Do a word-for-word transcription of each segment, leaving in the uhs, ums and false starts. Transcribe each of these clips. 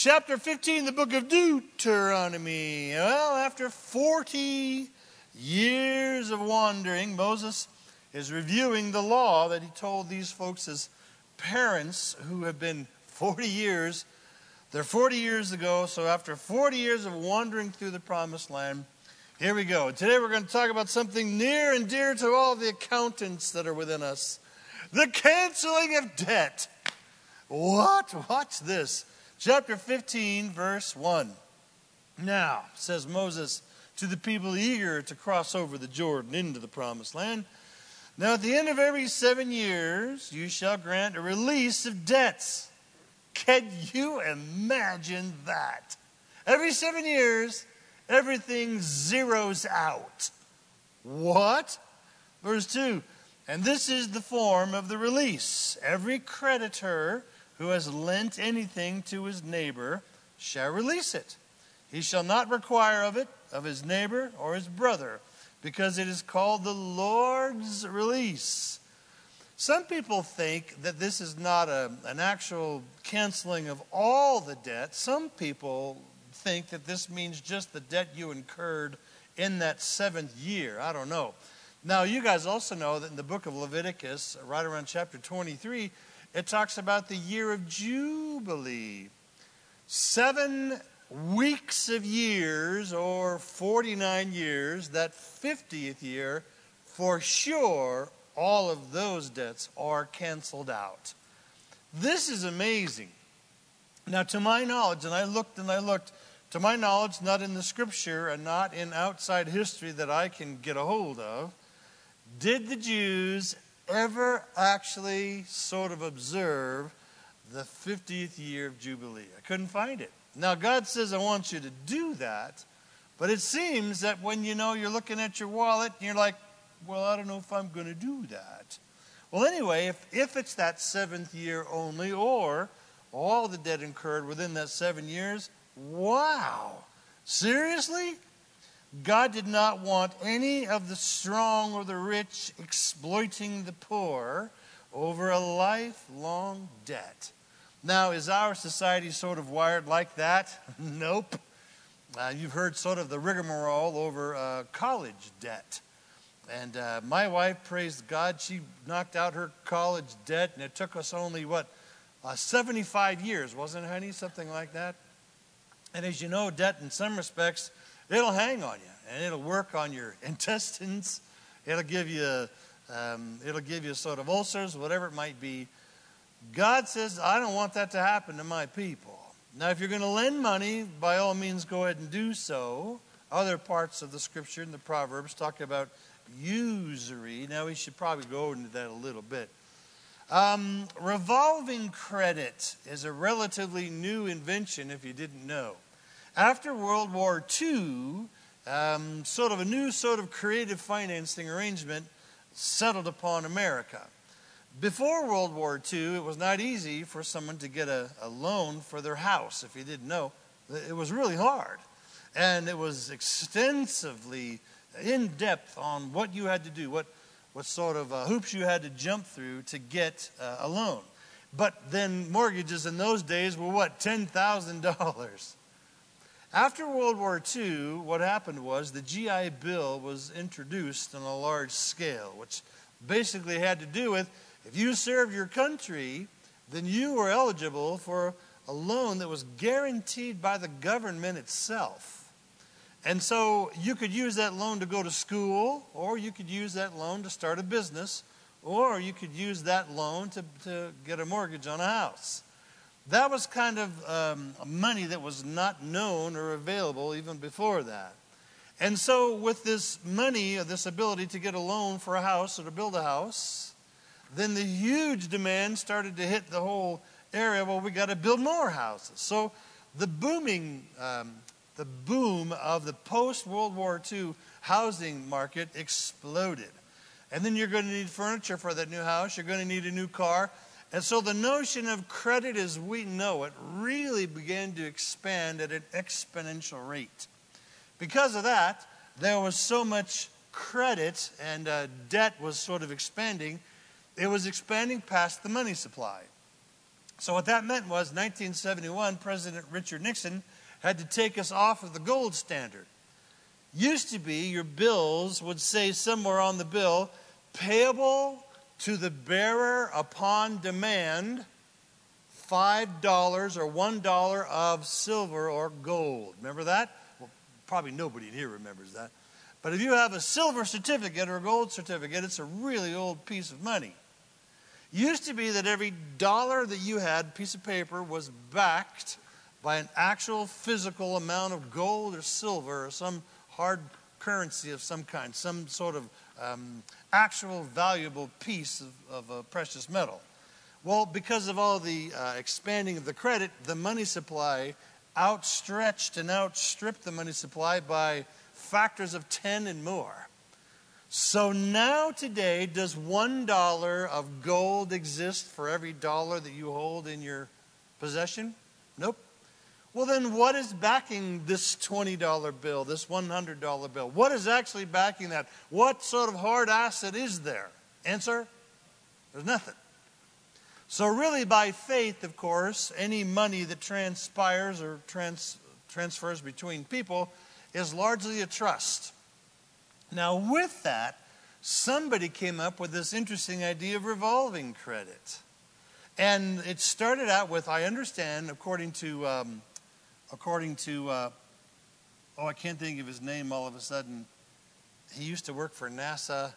chapter fifteen, the book of Deuteronomy. Well, after forty years of wandering, Moses is reviewing the law that he told these folks as parents who have been forty years. They're forty years ago, so after forty years of wandering through the promised land, here we go. Today we're going to talk about something near and dear to all the accountants that are within us. The canceling of debt. What? Watch this. Chapter fifteen, verse one. Now, says Moses to the people eager to cross over the Jordan into the promised land, now at the end of every seven years, you shall grant a release of debts. Can you imagine that? Every seven years, everything zeroes out. What? Verse two, and this is the form of the release. Every creditor who has lent anything to his neighbor shall release it. He shall not require of it of his neighbor or his brother, because it is called the Lord's release. Some people think that this is not a, an actual canceling of all the debt. Some people think that this means just the debt you incurred in that seventh year. I don't know. Now, you guys also know that in the book of Leviticus, right around chapter twenty-three, it talks about the year of Jubilee. Seven weeks of years, or forty-nine years, that fiftieth year, for sure, all of those debts are canceled out. This is amazing. Now, to my knowledge, and I looked and I looked, to my knowledge, not in the scripture and not in outside history that I can get a hold of, did the Jews ever actually sort of observe the fiftieth year of Jubilee? I couldn't find it. Now, God says, I want you to do that, but it seems that when, you know, you're looking at your wallet and you're like, well, I don't know if I'm going to do that. Well, anyway, if, if it's that seventh year only, or all the debt incurred within that seven years, wow. Seriously? God did not want any of the strong or the rich exploiting the poor over a lifelong debt. Now, is our society sort of wired like that? Nope. Uh, you've heard sort of the rigmarole over uh, college debt. And uh, my wife, praise God, she knocked out her college debt, and it took us only, what, uh, seventy-five years, wasn't it, honey? Something like that. And as you know, debt in some respects, it'll hang on you, and it'll work on your intestines. It'll give you, um, it'll give you sort of ulcers, whatever it might be. God says, I don't want that to happen to my people. Now, if you're going to lend money, by all means, go ahead and do so. Other parts of the scripture in the Proverbs talk about usury. Now, we should probably go into that a little bit. Um, revolving credit is a relatively new invention, if you didn't know. After World War Two, um, sort of a new sort of creative financing arrangement settled upon America. Before World War Two, it was not easy for someone to get a, a loan for their house, if you didn't know. It was really hard. And it was extensively in-depth on what you had to do, what, what sort of uh, hoops you had to jump through to get uh, a loan. But then mortgages in those days were, what, ten thousand dollars. After World War Two, what happened was the G I Bill was introduced on a large scale, which basically had to do with if you served your country, then you were eligible for a loan that was guaranteed by the government itself. And so you could use that loan to go to school, or you could use that loan to start a business, or you could use that loan to, to get a mortgage on a house. That was kind of um, money that was not known or available even before that. And so with this money, or this ability to get a loan for a house or to build a house, then the huge demand started to hit the whole area. Well, we got to build more houses. So the booming, um, the boom of the post-World War Two housing market exploded. And then you're going to need furniture for that new house. You're going to need a new car. And so the notion of credit as we know it really began to expand at an exponential rate. Because of that, there was so much credit and uh, debt was sort of expanding. It was expanding past the money supply. So what that meant was nineteen seventy-one, President Richard Nixon had to take us off of the gold standard. Used to be your bills would say somewhere on the bill, payable to the bearer upon demand, five dollars or one dollar of silver or gold. Remember that? Well, probably nobody in here remembers that. But if you have a silver certificate or a gold certificate, it's a really old piece of money. Used to be that every dollar that you had, piece of paper, was backed by an actual physical amount of gold or silver or some hard currency of some kind, some sort of um, actual valuable piece of, of a precious metal. Well, because of all the uh, expanding of the credit, the money supply outstretched and outstripped the money supply by factors of ten and more. So now today, does one dollar of gold exist for every dollar that you hold in your possession? Nope. Well, then what is backing this twenty dollar bill, this one hundred dollar bill? What is actually backing that? What sort of hard asset is there? Answer? There's nothing. So really by faith, of course, any money that transpires or trans, transfers between people is largely a trust. Now with that, somebody came up with this interesting idea of revolving credit. And it started out with, I understand, according to, um, according to, uh, oh, I can't think of his name all of a sudden. He used to work for NASA.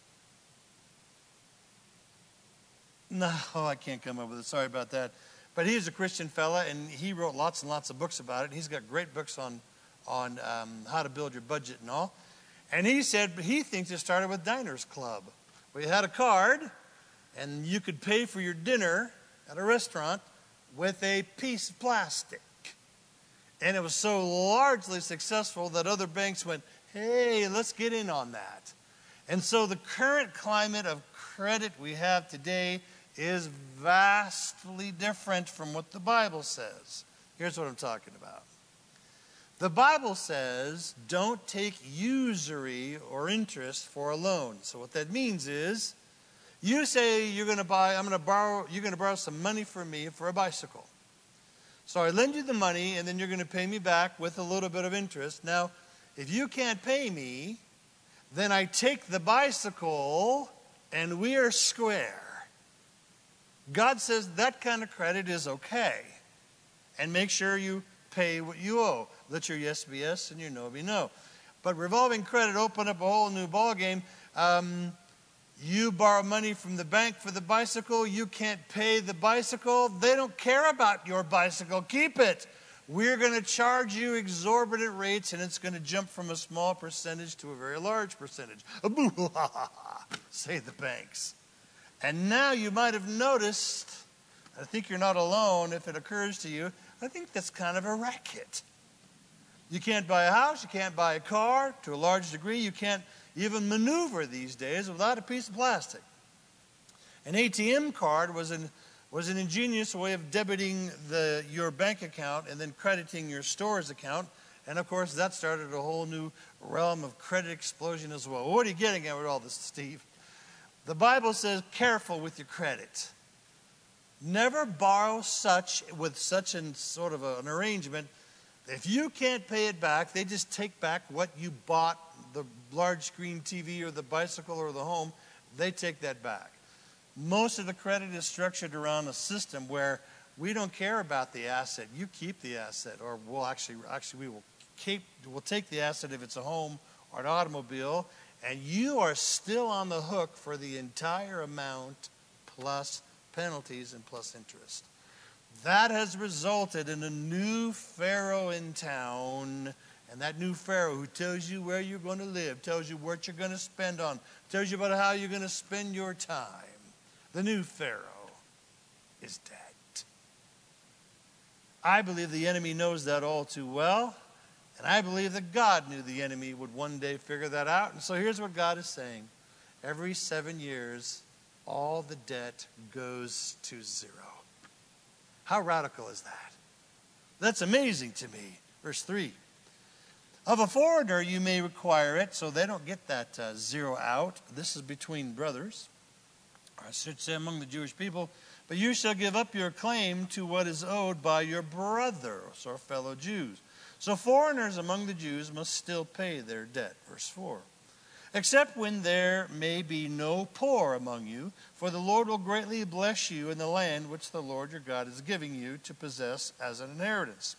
No, I can't come up with it. Sorry about that. But he's a Christian fella, and he wrote lots and lots of books about it. He's got great books on, on um, how to build your budget and all. And he said he thinks it started with Diners Club, where you had a card, and you could pay for your dinner at a restaurant with a piece of plastic. And it was so largely successful that other banks went, hey, let's get in on that. And so the current climate of credit we have today is vastly different from what the Bible says. Here's what I'm talking about. The Bible says, don't take usury or interest for a loan. So what that means is, you say you're going to buy, I'm going to borrow, you're going to borrow some money from me for a bicycle. So I lend you the money, and then you're going to pay me back with a little bit of interest. Now, if you can't pay me, then I take the bicycle, and we are square. God says that kind of credit is okay. And make sure you pay what you owe. Let your yes be yes and your no be no. But revolving credit opened up a whole new ballgame. Um, you borrow money from the bank for the bicycle. You can't pay the bicycle. They don't care about your bicycle. Keep it. We're going to charge you exorbitant rates, and it's going to jump from a small percentage to a very large percentage. Say the banks. And now you might have noticed, I think you're not alone if it occurs to you, I think that's kind of a racket. You can't buy a house, you can't buy a car. To a large degree, you can't even maneuver these days without a piece of plastic. An A T M card was an, was an ingenious way of debiting the, your bank account and then crediting your store's account. And of course, that started a whole new realm of credit explosion as well. What are you getting at with all this, Steve? The Bible says, careful with your credit. Never borrow such with such an sort of a, an arrangement. If you can't pay it back, they just take back what you bought, the large screen T V or the bicycle or the home. They take that back. Most of the credit is structured around a system where we don't care about the asset. You keep the asset, or we'll actually, actually we will keep, we'll take the asset if it's a home or an automobile, and you are still on the hook for the entire amount plus penalties and plus interest. That has resulted in a new pharaoh in town, and that new pharaoh who tells you where you're going to live, tells you what you're going to spend on, tells you about how you're going to spend your time. The new pharaoh is dead. I believe the enemy knows that all too well, and I believe that God knew the enemy would one day figure that out. And so here's what God is saying. Every seven years, all the debt goes to zero. How radical is that? That's amazing to me. Verse three. Of a foreigner you may require it, so they don't get that uh, zero out. This is between brothers. I should say among the Jewish people. But you shall give up your claim to what is owed by your brothers or fellow Jews. So foreigners among the Jews must still pay their debt. Verse four. Except when there may be no poor among you, for the Lord will greatly bless you in the land which the Lord your God is giving you to possess as an inheritance.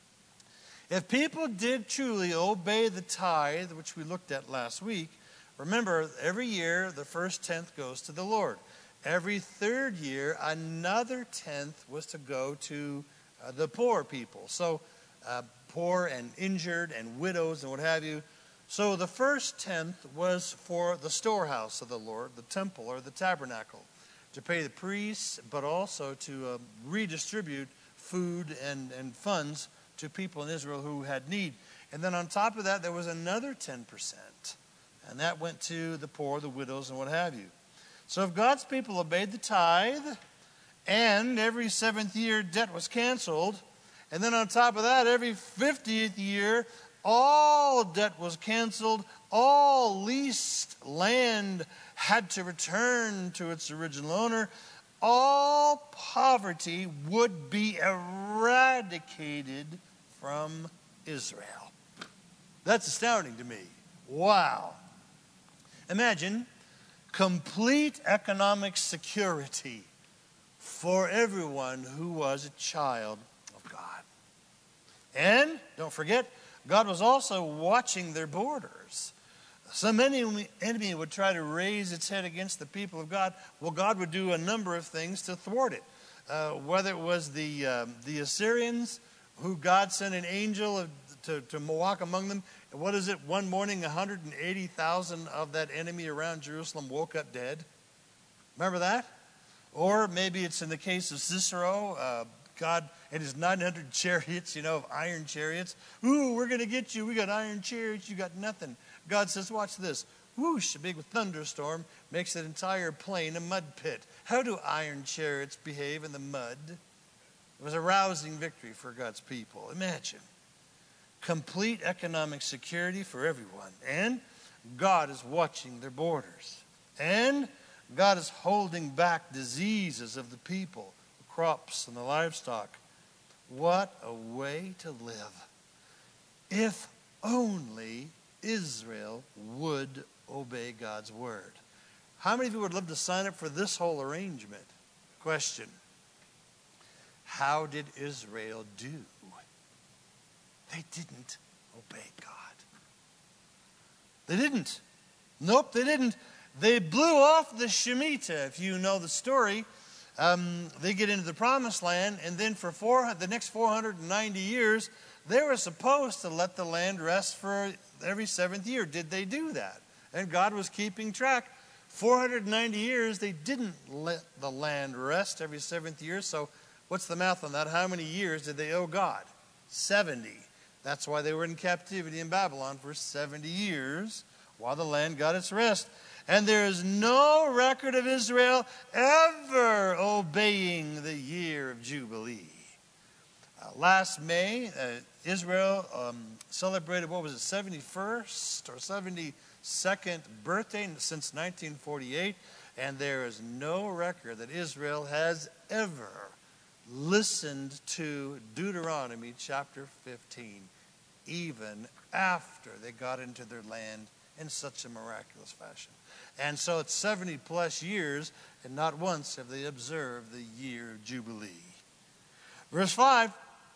If people did truly obey the tithe, which we looked at last week, remember, every year the first tenth goes to the Lord. Every third year, another tenth was to go to uh, the poor people. So uh, poor and injured and widows and what have you. So the first tenth was for the storehouse of the Lord, the temple or the tabernacle, to pay the priests, but also to uh, redistribute food and, and funds to people in Israel who had need. And then on top of that, there was another ten percent. And that went to the poor, the widows, and what have you. So if God's people obeyed the tithe, and every seventh year debt was canceled, and then on top of that, every fiftieth year, all debt was canceled, all leased land had to return to its original owner, all poverty would be eradicated from Israel. That's astounding to me. Wow. Imagine complete economic security for everyone who was a child of God. And don't forget, God was also watching their borders. Some enemy, enemy would try to raise its head against the people of God. Well, God would do a number of things to thwart it. Uh, whether it was the um, the Assyrians, who God sent an angel of, to, to walk among them. And what is it? One morning, one hundred eighty thousand of that enemy around Jerusalem woke up dead. Remember that? Or maybe it's in the case of Sisera, uh, God and his nine hundred chariots, you know, of iron chariots. Ooh, we're going to get you. We got iron chariots. You got nothing. God says, watch this. Whoosh, a big thunderstorm makes that entire plain a mud pit. How do iron chariots behave in the mud? It was a rousing victory for God's people. Imagine. Complete economic security for everyone. And God is watching their borders. And God is holding back diseases of the people, the crops and the livestock. What a way to live. If only Israel would obey God's word. How many of you would love to sign up for this whole arrangement? Question. How did Israel do? They didn't obey God. They didn't. Nope, they didn't. They blew off the Shemitah. If you know the story, um, they get into the promised land, and then for four, the next four hundred ninety years, they were supposed to let the land rest for every seventh year. Did they do that? And God was keeping track. four hundred ninety years, they didn't let the land rest every seventh year. So what's the math on that? How many years did they owe God? seventy. That's why they were in captivity in Babylon for seventy years while the land got its rest. And there is no record of Israel ever obeying the year of Jubilee. Uh, last May, uh, Israel um, celebrated, what was it, seventy-first or seventy-second birthday since nineteen forty-eight. And there is no record that Israel has ever listened to Deuteronomy chapter fifteen, even after they got into their land in such a miraculous fashion. And so it's seventy plus years, and not once have they observed the year of Jubilee. Verse five,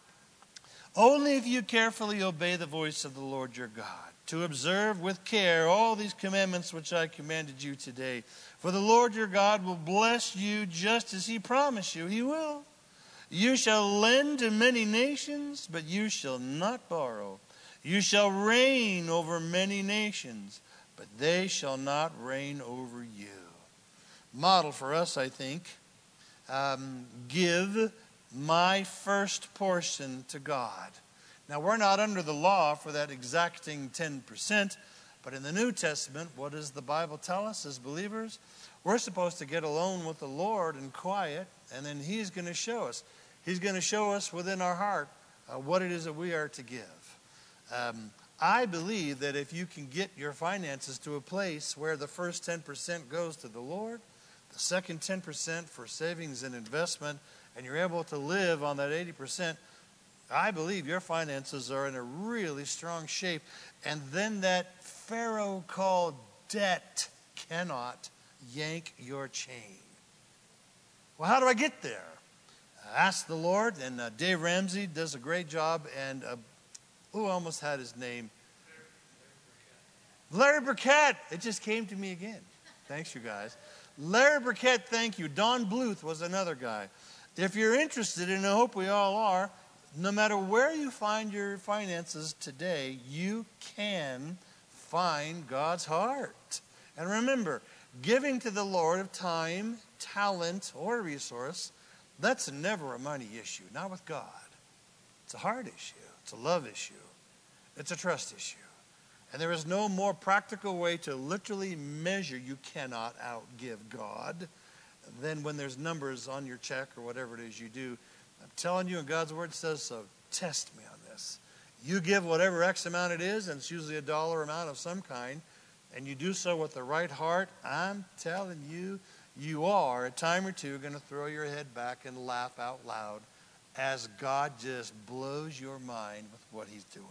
only if you carefully obey the voice of the Lord your God, to observe with care all these commandments which I commanded you today. For the Lord your God will bless you just as he promised you. He will. You shall lend to many nations, but you shall not borrow. You shall reign over many nations, but they shall not reign over you. Model for us, I think. Um, give my first portion to God. Now, we're not under the law for that exacting ten percent, but in the New Testament, what does the Bible tell us as believers? We're supposed to get alone with the Lord in quiet, and then he's going to show us. He's going to show us within our heart uh, what it is that we are to give. Um, I believe that if you can get your finances to a place where the first ten percent goes to the Lord, the second ten percent for savings and investment, and you're able to live on that eighty percent, I believe your finances are in a really strong shape. And then that Pharaoh called debt cannot yank your chain. Well, how do I get there? Ask the Lord, and uh, Dave Ramsey does a great job, and uh, oh, I almost had his name. Larry Burkett. It just came to me again. Thanks, you guys. Larry Burkett, thank you. Don Bluth was another guy. If you're interested, and I hope we all are, no matter where you find your finances today, you can find God's heart. And remember, giving to the Lord of time, talent, or resource, that's never a money issue, not with God. It's a heart issue. It's a love issue. It's a trust issue. And there is no more practical way to literally measure you cannot outgive God than when there's numbers on your check or whatever it is you do. I'm telling you, and God's word says so, test me on this. You give whatever X amount it is, and it's usually a dollar amount of some kind, and you do so with the right heart, I'm telling you, you are, a time or two, going to throw your head back and laugh out loud as God just blows your mind with what he's doing.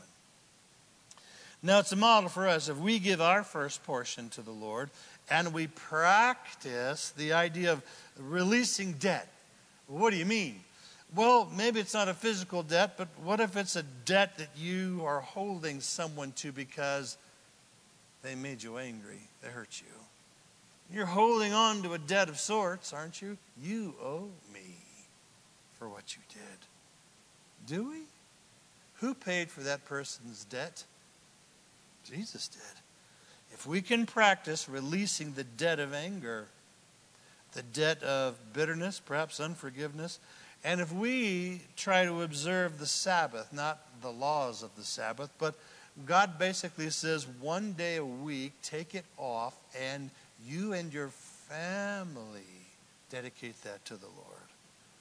Now, it's a model for us. If we give our first portion to the Lord and we practice the idea of releasing debt, what do you mean? Well, maybe it's not a physical debt, but what if it's a debt that you are holding someone to because they made you angry, they hurt you? You're holding on to a debt of sorts, aren't you? You owe me for what you did. Do we? Who paid for that person's debt? Jesus did. If we can practice releasing the debt of anger, the debt of bitterness, perhaps unforgiveness, and if we try to observe the Sabbath, not the laws of the Sabbath, but God basically says one day a week, take it off, and you and your family dedicate that to the Lord.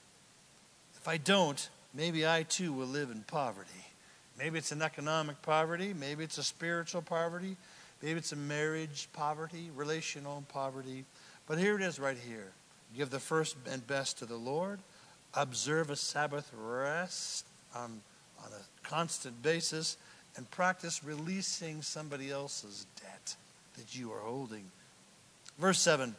If I don't, maybe I too will live in poverty. Maybe it's an economic poverty. Maybe it's a spiritual poverty. Maybe it's a marriage poverty, relational poverty. But here it is right here. Give the first and best to the Lord. Observe a Sabbath rest on, on a constant basis. And practice releasing somebody else's debt that you are holding. Verse seven.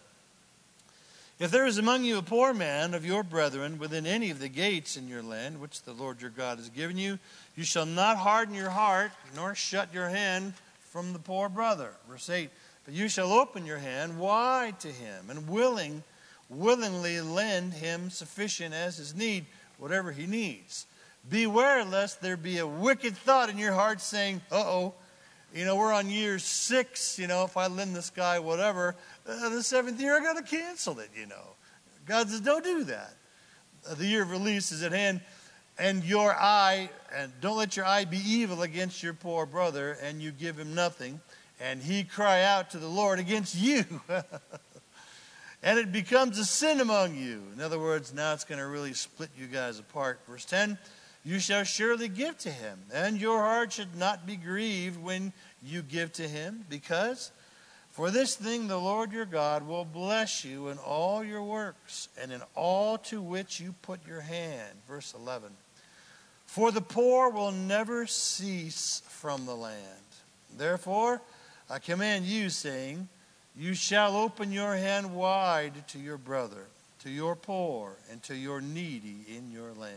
If there is among you a poor man of your brethren within any of the gates in your land, which the Lord your God has given you, you shall not harden your heart, nor shut your hand from the poor brother. Verse eight. But you shall open your hand wide to him, and willing, willingly lend him sufficient as his need, whatever he needs. Beware lest there be a wicked thought in your heart saying, uh-oh, you know, we're on year six, you know, if I lend this guy whatever, uh, the seventh year I got to cancel it, you know. God says, don't do that. Uh, the year of release is at hand, and your eye, and don't let your eye be evil against your poor brother, and you give him nothing, and he cry out to the Lord against you. And it becomes a sin among you. In other words, now it's going to really split you guys apart. Verse ten. You shall surely give to him, and your heart should not be grieved when you give to him, because for this thing the Lord your God will bless you in all your works, and in all to which you put your hand. Verse eleven. For the poor will never cease from the land. Therefore, I command you, saying, you shall open your hand wide to your brother, to your poor, and to your needy in your land.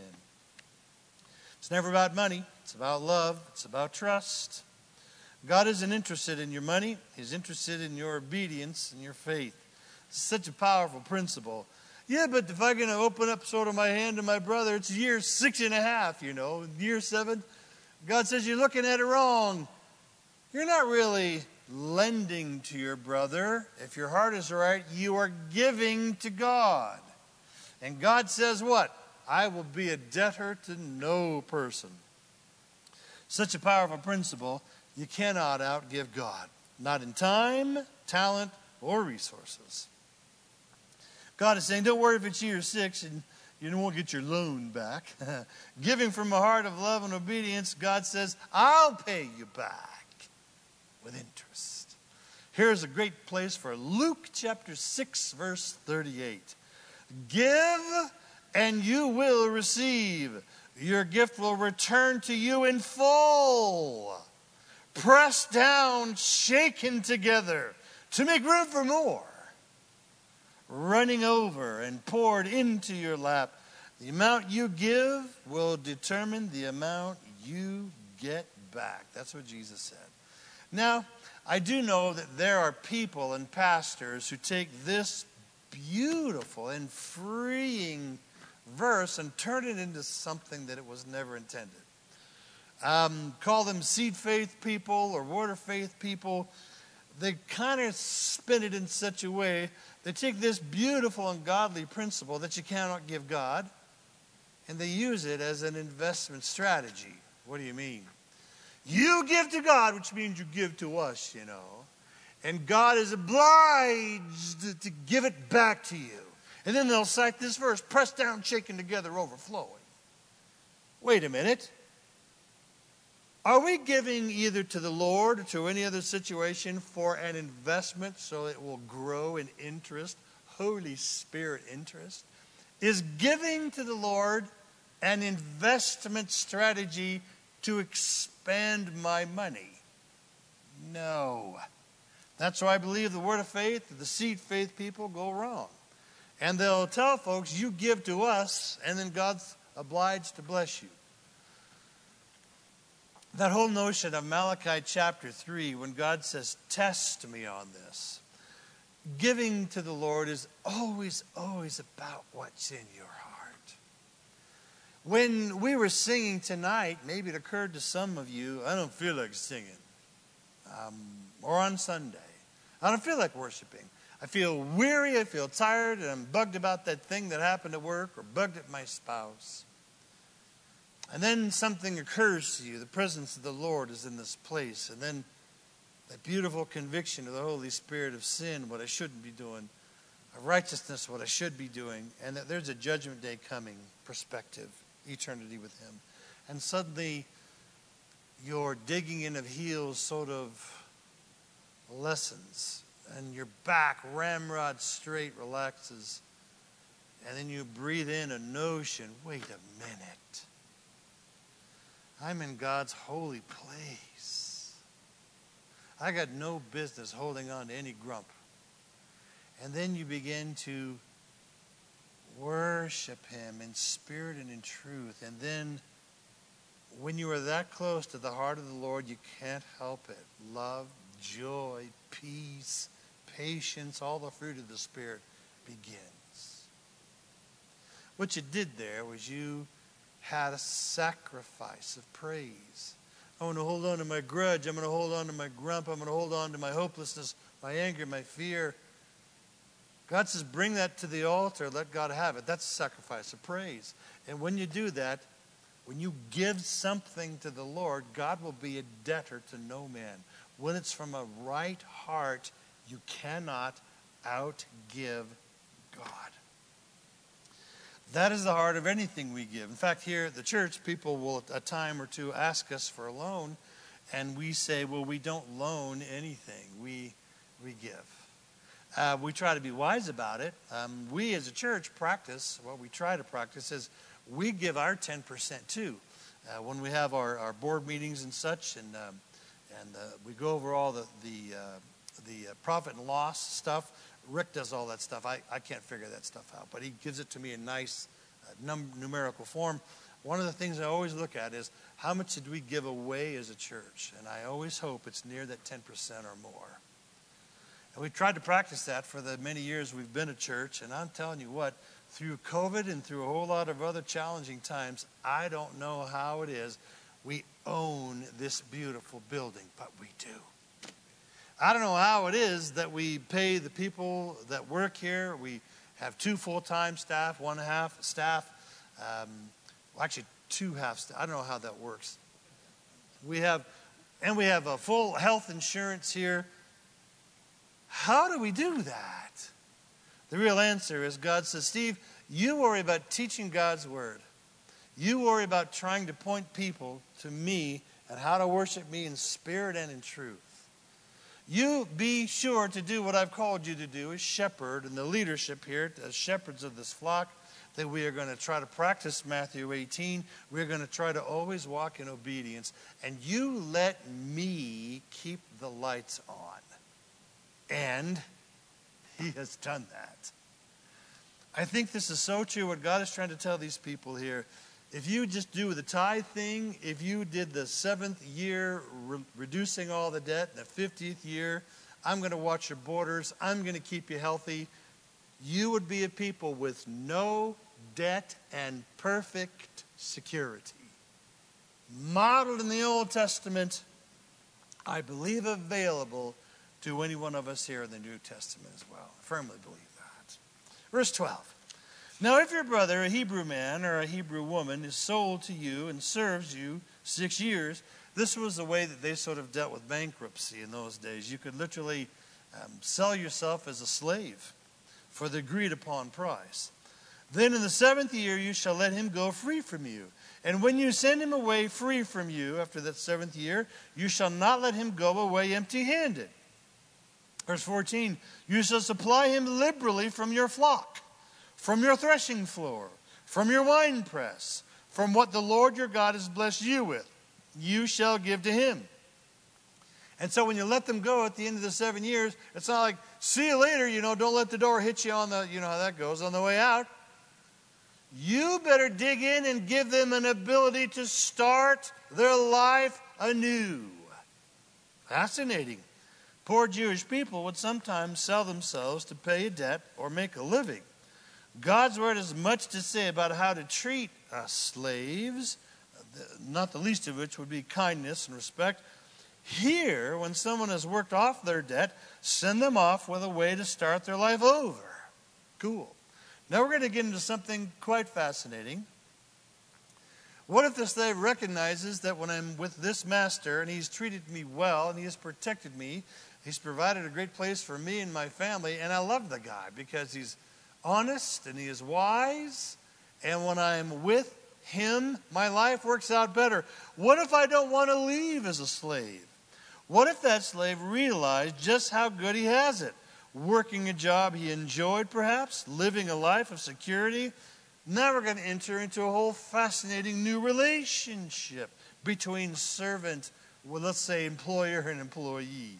It's never about money. It's about love. It's about trust. God isn't interested in your money. He's interested in your obedience and your faith. It's such a powerful principle. Yeah, but if I'm going to open up sort of my hand to my brother, it's year six and a half, you know, year seven. God says you're looking at it wrong. You're not really lending to your brother. If your heart is right, you are giving to God. And God says what? I will be a debtor to no person. Such a powerful principle, you cannot outgive God. Not in time, talent, or resources. God is saying, don't worry if it's year six and you won't get your loan back. Giving from a heart of love and obedience, God says, I'll pay you back with interest. Here's a great place for Luke chapter six, verse thirty-eight. Give and you will receive. Your gift will return to you in full. Pressed down, shaken together to make room for more. Running over and poured into your lap. The amount you give will determine the amount you get back. That's what Jesus said. Now, I do know that there are people and pastors who take this beautiful and freeing verse and turn it into something that it was never intended. Um, call them seed faith people or word of faith people. They kind of spin it in such a way. They take this beautiful and godly principle that you cannot give God, and they use it as an investment strategy. What do you mean? You give to God, which means you give to us, you know. And God is obliged to give it back to you. And then they'll cite this verse, pressed down, shaken together, overflowing. Wait a minute. Are we giving either to the Lord or to any other situation for an investment so it will grow in interest, Holy Spirit interest? Is giving to the Lord an investment strategy to expand my money? No. That's why I believe the word of faith, the seed faith people go wrong. And they'll tell folks, you give to us, and then God's obliged to bless you. That whole notion of Malachi chapter three, when God says, test me on this. Giving to the Lord is always, always about what's in your heart. When we were singing tonight, maybe it occurred to some of you, I don't feel like singing. Um, or on Sunday. I don't feel like worshiping. I feel weary, I feel tired, and I'm bugged about that thing that happened at work or bugged at my spouse. And then something occurs to you. The presence of the Lord is in this place. And then that beautiful conviction of the Holy Spirit of sin, what I shouldn't be doing, of righteousness, what I should be doing, and that there's a judgment day coming, perspective, eternity with Him. And suddenly your digging in of heels sort of lessens, and your back, ramrod straight, relaxes. And then you breathe in a notion, wait a minute. I'm in God's holy place. I got no business holding on to any grump. And then you begin to worship Him in spirit and in truth. And then when you are that close to the heart of the Lord, you can't help it. Love, joy, peace, patience, all the fruit of the Spirit begins. What you did there was you had a sacrifice of praise. I want to hold on to my grudge. I'm going to hold on to my grump. I'm going to hold on to my hopelessness, my anger, my fear. God says, bring that to the altar. Let God have it. That's a sacrifice of praise. And when you do that, when you give something to the Lord, God will be a debtor to no man. When it's from a right heart, you cannot outgive God. That is the heart of anything we give. In fact, here at the church, people will a time or two ask us for a loan, and we say, well, we don't loan anything. We, we give. Uh, we try to be wise about it. Um, we as a church practice, what we try to practice is we give our ten percent too. Uh, when we have our, our board meetings and such, and um, and uh, we go over all the, the, uh, the uh, profit and loss stuff. Rick does all that stuff. I, I can't figure that stuff out, but he gives it to me in nice uh, num- numerical form. One of the things I always look at is how much did we give away as a church? And I always hope it's near that ten percent or more. And we've tried to practice that for the many years we've been a church. And I'm telling you what, through COVID and through a whole lot of other challenging times, I don't know how it is we own this beautiful building, but we do. I don't know how it is that we pay the people that work here. We have two full-time staff, one half staff. Um, well, actually, two half staff. I don't know how that works. We have, and we have a full health insurance here. How do we do that? The real answer is God says, Steve, you worry about teaching God's word. You worry about trying to point people to me and how to worship me in spirit and in truth. You be sure to do what I've called you to do as shepherd and the leadership here as shepherds of this flock, that we are going to try to practice Matthew eighteen. We're going to try to always walk in obedience. And you let me keep the lights on. And he has done that. I think this is so true, what God is trying to tell these people here. If you just do the tithe thing, if you did the seventh year re- reducing all the debt, the fiftieth year, I'm going to watch your borders, I'm going to keep you healthy, you would be a people with no debt and perfect security. Modeled in the Old Testament, I believe available to any one of us here in the New Testament as well. I firmly believe that. Verse twelve. Now, if your brother, a Hebrew man or a Hebrew woman, is sold to you and serves you six years, this was the way that they sort of dealt with bankruptcy in those days. You could literally um, sell yourself as a slave for the agreed upon price. Then in the seventh year you shall let him go free from you. And when you send him away free from you after that seventh year, you shall not let him go away empty-handed. Verse fourteen, you shall supply him liberally from your flock, from your threshing floor, from your winepress, from what the Lord your God has blessed you with, you shall give to him. And so when you let them go at the end of the seven years, it's not like, see you later, you know, don't let the door hit you on the, you know how that goes, on the way out. You better dig in and give them an ability to start their life anew. Fascinating. Poor Jewish people would sometimes sell themselves to pay a debt or make a living. God's word has much to say about how to treat uh, slaves, not the least of which would be kindness and respect. Here, when someone has worked off their debt, send them off with a way to start their life over. Cool. Now we're going to get into something quite fascinating. What if the slave recognizes that when I'm with this master and he's treated me well and he has protected me, he's provided a great place for me and my family, and I love the guy because he's honest and he is wise, and when I'm with him, my life works out better. What if I don't want to leave as a slave? What if that slave realized just how good he has it? Working a job he enjoyed, perhaps, living a life of security. Now we're going to enter into a whole fascinating new relationship between servant, well, let's say employer and employee.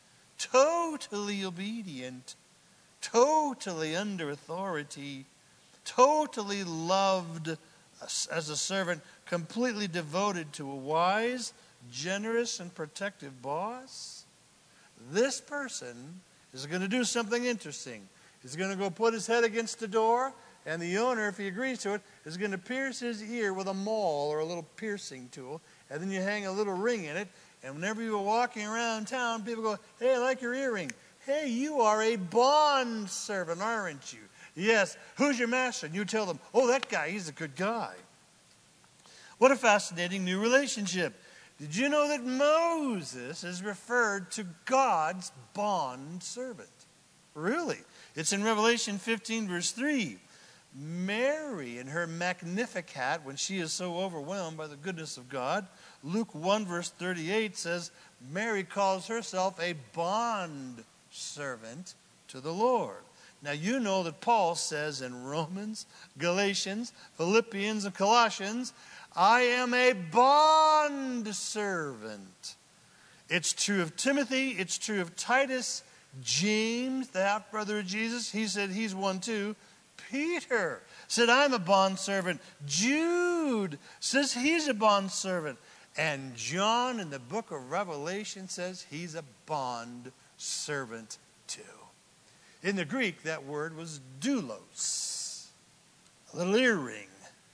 Totally obedient, totally under authority, totally loved as a servant, completely devoted to a wise, generous, and protective boss. This person is going to do something interesting. He's going to go put his head against the door, and the owner, if he agrees to it, is going to pierce his ear with a maul or a little piercing tool, and then you hang a little ring in it, and whenever you're walking around town, people go, hey, I like your earring. Hey, you are a bond servant, aren't you? Yes. Who's your master? And you tell them, oh, that guy, he's a good guy. What a fascinating new relationship. Did you know that Moses is referred to God's bond servant? Really? It's in Revelation fifteen, verse three. Mary in her Magnificat, when she is so overwhelmed by the goodness of God, Luke one, verse thirty-eight says, Mary calls herself a bond servant to the Lord. Now you know that Paul says in Romans, Galatians, Philippians, and Colossians, I am a bond servant. It's true of Timothy. It's true of Titus. James, the half-brother of Jesus, he said he's one too. Peter said, I'm a bondservant. Jude says he's a bondservant. And John in the book of Revelation says he's a bondservant too. In the Greek, that word was doulos, a little earring.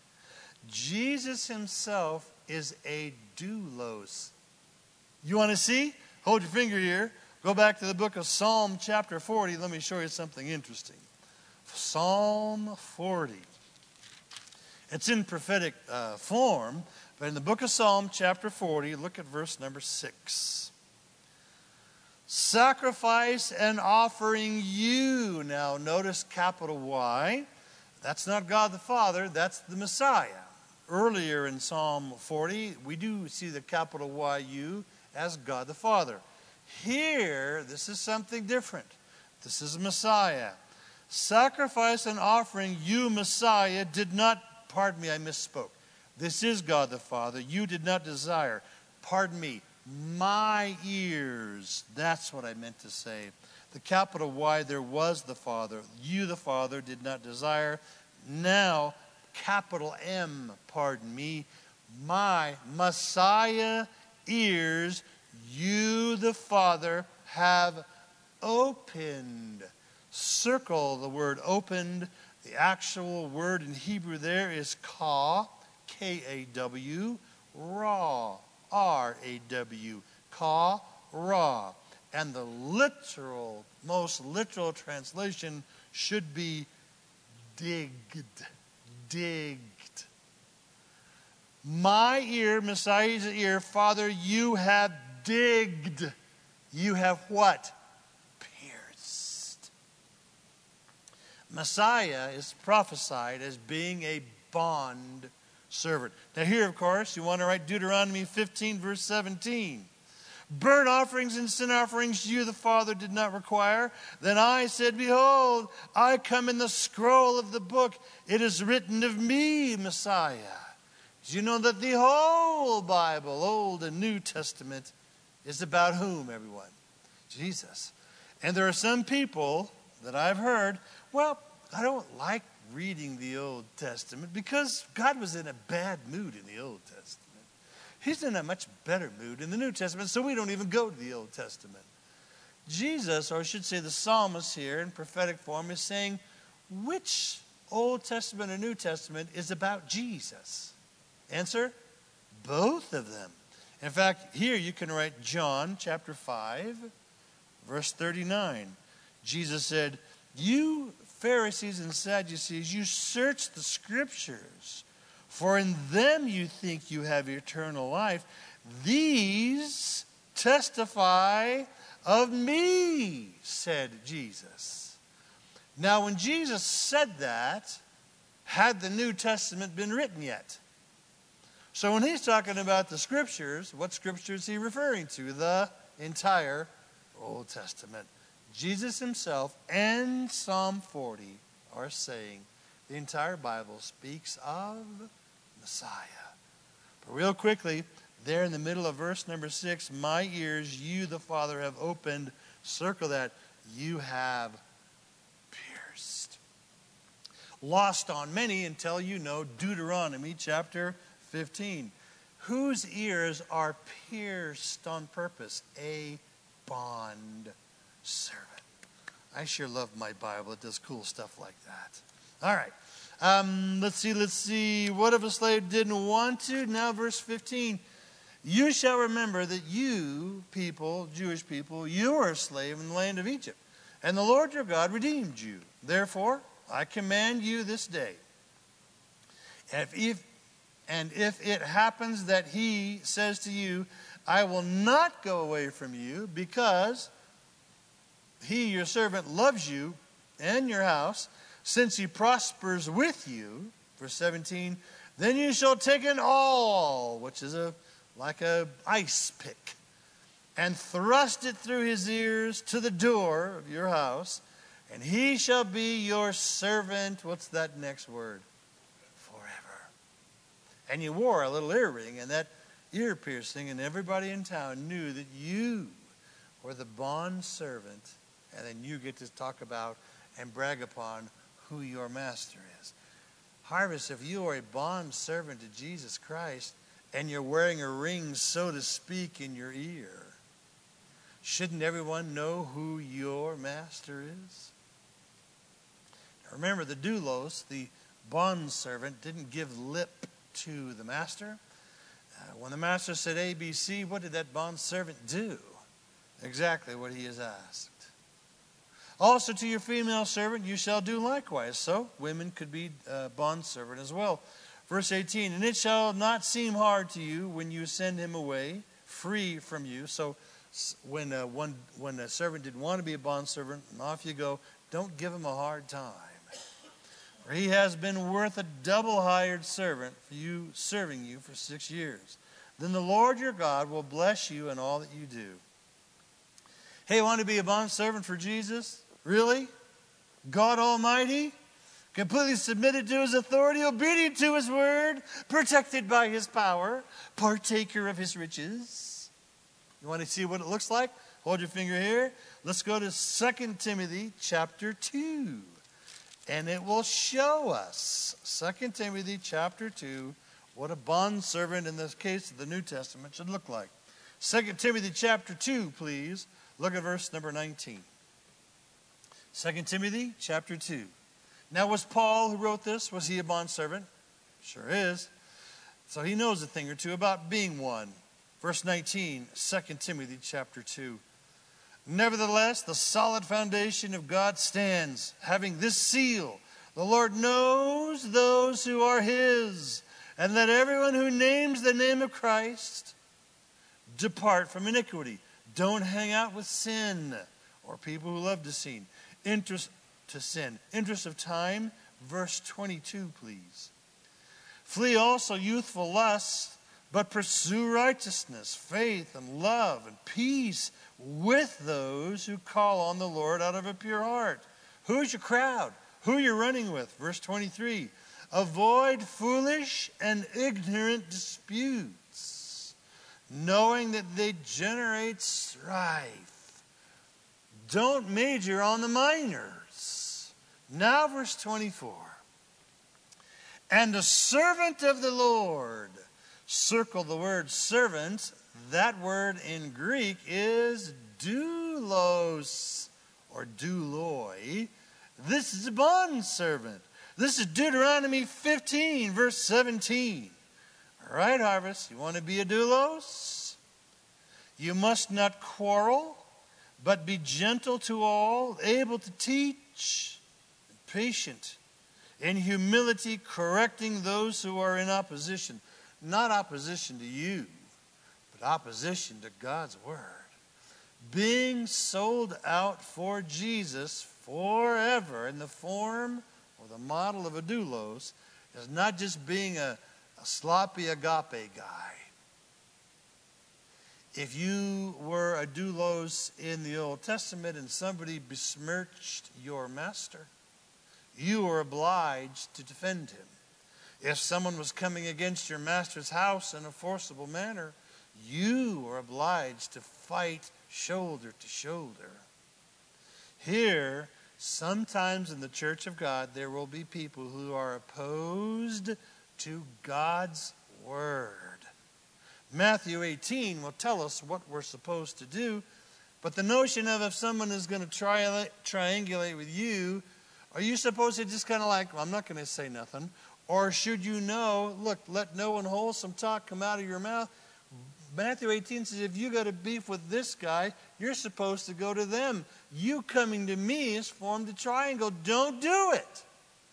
Jesus himself is a doulos. You want to see? Hold your finger here. Go back to the book of Psalm chapter forty. Let me show you something interesting. Psalm forty. It's in prophetic uh, form, but in the book of Psalm chapter forty, look at verse number six. Sacrifice and offering you. Now notice capital Y. That's not God the Father, that's the Messiah. Earlier in Psalm forty, we do see the capital Y U as God the Father. Here, this is something different. This is Messiah. Sacrifice and offering you, Messiah, did not, pardon me, I misspoke. This is God the Father. You did not desire, pardon me, my ears. That's what I meant to say. The capital Y, there was the Father. You, the Father, did not desire. Now, capital M, pardon me, my Messiah ears, you, the Father, have opened. Circle the word opened. The actual word in Hebrew there is ka, K A W, ra, R A W, ka, ra. And the literal, most literal translation should be digged, digged. My ear, Messiah's ear, Father, you have digged. You have what? Pierced. Messiah is prophesied as being a bond servant. Now here, of course, you want to write Deuteronomy fifteen, verse seventeen. Burnt offerings and sin offerings you, the Father, did not require. Then I said, behold, I come in the scroll of the book. It is written of me, Messiah. Do you know that the whole Bible, Old and New Testament, is about whom, everyone? Jesus. And there are some people that I've heard, well, I don't like reading the Old Testament because God was in a bad mood in the Old Testament. He's in a much better mood in the New Testament, so we don't even go to the Old Testament. Jesus, or I should say the psalmist here in prophetic form, is saying which Old Testament or New Testament is about Jesus? Answer, both of them. In fact, here you can write John chapter five, verse thirty-nine. Jesus said, you Pharisees and Sadducees, you search the scriptures, for in them you think you have eternal life. These testify of me, said Jesus. Now, when Jesus said that, had the New Testament been written yet? So when he's talking about the scriptures, what scripture is he referring to? The entire Old Testament. Jesus himself and Psalm forty are saying the entire Bible speaks of Messiah. But real quickly, there in the middle of verse number six, my ears you, the Father, have opened. Circle that. You have pierced. Lost on many until you know Deuteronomy chapter fifteen. Whose ears are pierced on purpose? A bond servant. I sure love my Bible. It does cool stuff like that. All right. Um, let's see, let's see. What if a slave didn't want to? Now verse fifteen. You shall remember that you people, Jewish people, you were a slave in the land of Egypt. And the Lord your God redeemed you. Therefore, I command you this day. If, if, and if it happens that he says to you, I will not go away from you, because he, your servant, loves you and your house, since he prospers with you, verse seventeen, then you shall take an awl, which is a like a ice pick, and thrust it through his ears to the door of your house, and he shall be your servant. What's that next word? Forever. And you wore a little earring, and that ear piercing, and everybody in town knew that you were the bond servant. And then you get to talk about and brag upon who your master is. Harvest, if you are a bond servant to Jesus Christ and you're wearing a ring, so to speak, in your ear, shouldn't everyone know who your master is? Now remember, the doulos, the bond servant, didn't give lip to the master. Uh, when the master said A B C, what did that bond servant do? Exactly what he is asked. Also to your female servant you shall do likewise. So women could be uh, bondservant as well. Verse eighteen, and it shall not seem hard to you when you send him away free from you. So when, uh, one, when a servant didn't want to be a bondservant, and off you go, don't give him a hard time. For he has been worth a double hired servant for you, serving you for six years. Then the Lord your God will bless you in all that you do. Hey, want to be a bondservant for Jesus? Really? God Almighty? Completely submitted to His authority, obedient to His word, protected by His power, partaker of His riches. You want to see what it looks like? Hold your finger here. Let's go to Second Timothy chapter two. And it will show us, Second Timothy chapter two, what a bondservant in this case of the New Testament should look like. Second Timothy chapter two, please. Look at verse number nineteen. Second Timothy chapter two. Now, was Paul who wrote this, was he a bondservant? Sure is. So he knows a thing or two about being one. Verse nineteen, Second Timothy chapter two. Nevertheless, the solid foundation of God stands, having this seal: the Lord knows those who are His, and let everyone who names the name of Christ depart from iniquity. Don't hang out with sin or people who love to sin. Interest to sin. Interest of time, verse twenty-two, please. Flee also youthful lusts, but pursue righteousness, faith, and love, and peace with those who call on the Lord out of a pure heart. Who's your crowd? Who you're running with? Verse twenty-three. Avoid foolish and ignorant disputes, knowing that they generate strife. Don't major on the minors. Now verse twenty-four. And a servant of the Lord. Circle the word servant. That word in Greek is doulos or douloi. This is a bondservant. This is Deuteronomy fifteen, verse seventeen. All right, Harvest, you want to be a doulos? You must not quarrel, but be gentle to all, able to teach, and patient, in humility, correcting those who are in opposition. Not opposition to you, but opposition to God's word. Being sold out for Jesus forever in the form or the model of a doulos is not just being a, a sloppy agape guy. If you were a doulos in the Old Testament and somebody besmirched your master, you were obliged to defend him. If someone was coming against your master's house in a forcible manner, you were obliged to fight shoulder to shoulder. Here, sometimes in the church of God, there will be people who are opposed to God's word. Matthew eighteen will tell us what we're supposed to do, but the notion of if someone is going to tri- triangulate with you, are you supposed to just kind of like, well, I'm not going to say nothing? Or should you know, look, let no unwholesome talk come out of your mouth? Matthew eighteen says, if you got a beef with this guy, you're supposed to go to them. You coming to me is formed a triangle. Don't do it.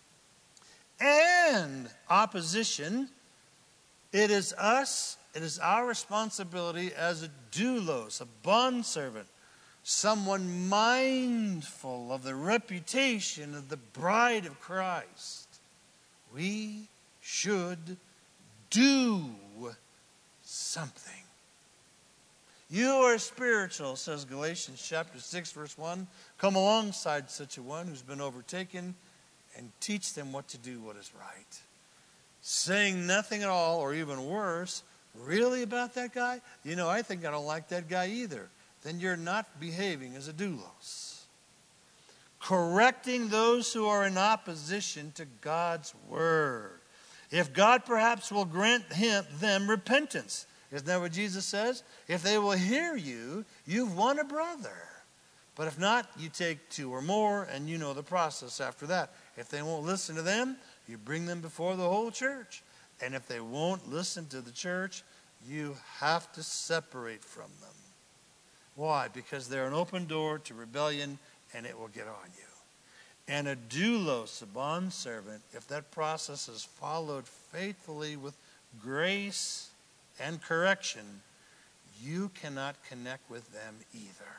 And opposition, it is us, it is our responsibility as a doulos, a bondservant, someone mindful of the reputation of the bride of Christ. We should do something. You are spiritual, says Galatians chapter six, verse one. Come alongside such a one who's been overtaken and teach them what to do, what is right. Saying nothing at all, or even worse, really about that guy? You know, I think I don't like that guy either. Then you're not behaving as a doulos. Correcting those who are in opposition to God's word. If God perhaps will grant him, them repentance. Isn't that what Jesus says? If they will hear you, you've won a brother. But if not, you take two or more, and you know the process after that. If they won't listen to them, you bring them before the whole church. And if they won't listen to the church, you have to separate from them. Why? Because they're an open door to rebellion, and it will get on you. And a doulos, a bondservant, if that process is followed faithfully with grace and correction, you cannot connect with them either.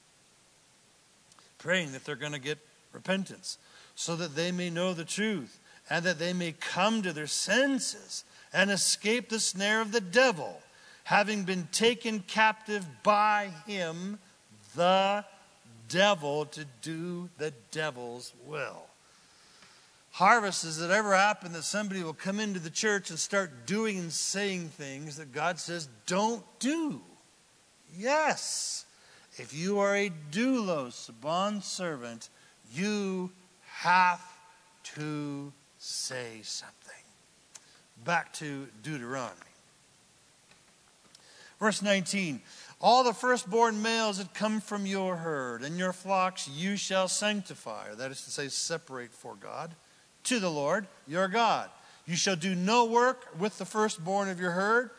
Praying that they're going to get repentance so that they may know the truth and that they may come to their senses and escape the snare of the devil, having been taken captive by him the devil to do the devil's will. Harvest, has it ever happened that somebody will come into the church and start doing and saying things that God says don't do? Yes. If you are a doulos, a bondservant, you have to say something. Back to Deuteronomy. Verse nineteen. All the firstborn males that come from your herd and your flocks you shall sanctify, or that is to say, separate for God, to the Lord your God. You shall do no work with the firstborn of your herd.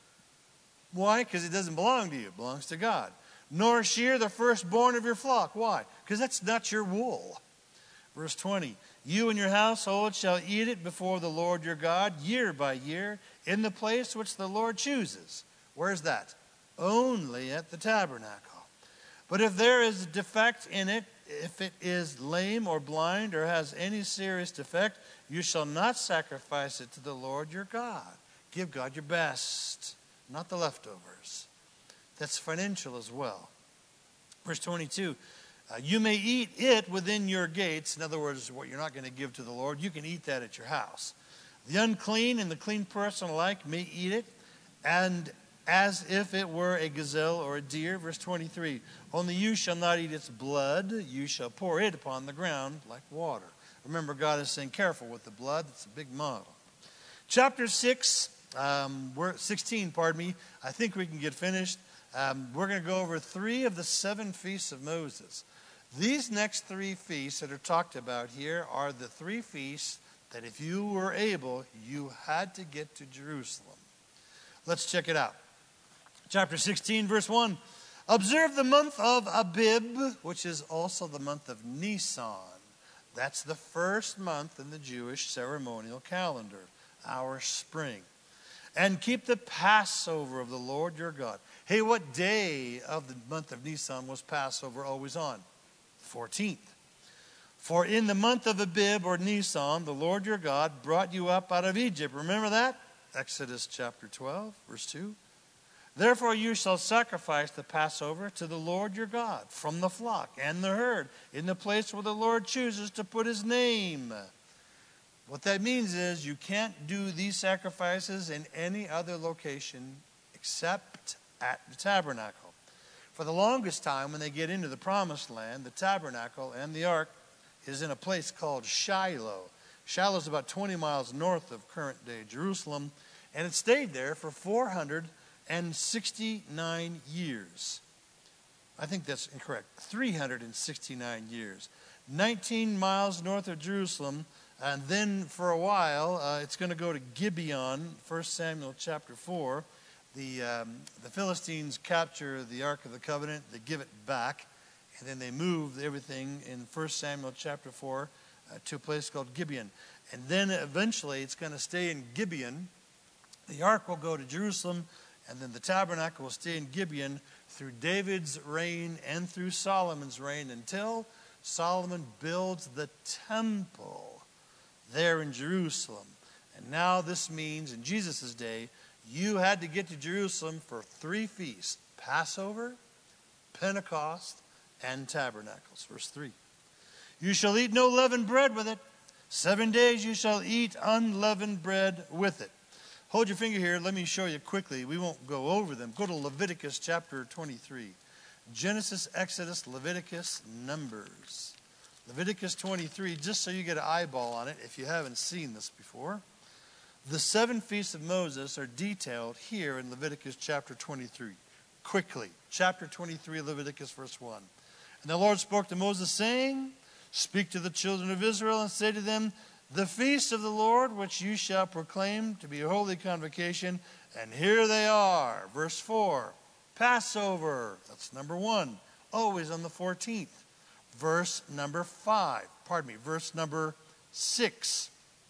Why? Because it doesn't belong to you. It belongs to God. Nor shear the firstborn of your flock. Why? Because that's not your wool. Verse twenty. You and your household shall eat it before the Lord your God year by year in the place which the Lord chooses. Where's that? Only at the tabernacle. But if there is a defect in it, if it is lame or blind or has any serious defect, you shall not sacrifice it to the Lord your God. Give God your best, not the leftovers. That's financial as well. Verse twenty-two, uh, you may eat it within your gates. In other words, what you're not going to give to the Lord, you can eat that at your house. The unclean and the clean person alike may eat it, and as if it were a gazelle or a deer. Verse twenty-three, only you shall not eat its blood. You shall pour it upon the ground like water. Remember, God is saying, careful with the blood. It's a big model. Chapter six, um, we're sixteen, pardon me. I think we can get finished. Um, we're going to go over three of the seven feasts of Moses. These next three feasts that are talked about here are the three feasts that if you were able, you had to get to Jerusalem. Let's check it out. Chapter sixteen, verse one. Observe the month of Abib, which is also the month of Nisan. That's the first month in the Jewish ceremonial calendar, our spring. And keep the Passover of the Lord your God. Hey, what day of the month of Nisan was Passover always on? fourteenth. For in the month of Abib or Nisan, the Lord your God brought you up out of Egypt. Remember that? Exodus chapter twelve, verse two. Therefore you shall sacrifice the Passover to the Lord your God from the flock and the herd in the place where the Lord chooses to put his name. What that means is you can't do these sacrifices in any other location except at the tabernacle. For the longest time, when they get into the promised land, the tabernacle and the ark is in a place called Shiloh. Shiloh is about twenty miles north of current-day Jerusalem, and it stayed there for four hundred sixty-nine years. I think that's incorrect. three hundred sixty-nine years. nineteen miles north of Jerusalem, and then for a while, uh, it's going to go to Gibeon, First Samuel chapter four. The, um, the Philistines capture the Ark of the Covenant. They give it back, and then they move everything in First Samuel chapter four uh, to a place called Gibeon. And then eventually it's going to stay in Gibeon. The Ark will go to Jerusalem, and then the tabernacle will stay in Gibeon through David's reign and through Solomon's reign until Solomon builds the temple there in Jerusalem. And now this means in Jesus' day, you had to get to Jerusalem for three feasts: Passover, Pentecost, and Tabernacles. Verse three. You shall eat no leavened bread with it. Seven days you shall eat unleavened bread with it. Hold your finger here. Let me show you quickly. We won't go over them. Go to Leviticus chapter twenty-three. Genesis, Exodus, Leviticus, Numbers. Leviticus twenty-three, just so you get an eyeball on it if you haven't seen this before. The seven feasts of Moses are detailed here in Leviticus chapter twenty-three. Quickly, chapter twenty-three, Leviticus, verse one. And the Lord spoke to Moses, saying, speak to the children of Israel and say to them, the feasts of the Lord, which you shall proclaim to be a holy convocation. And here they are. Verse four, Passover. That's number one. Always on the fourteenth. Verse number five. Pardon me. Verse number six.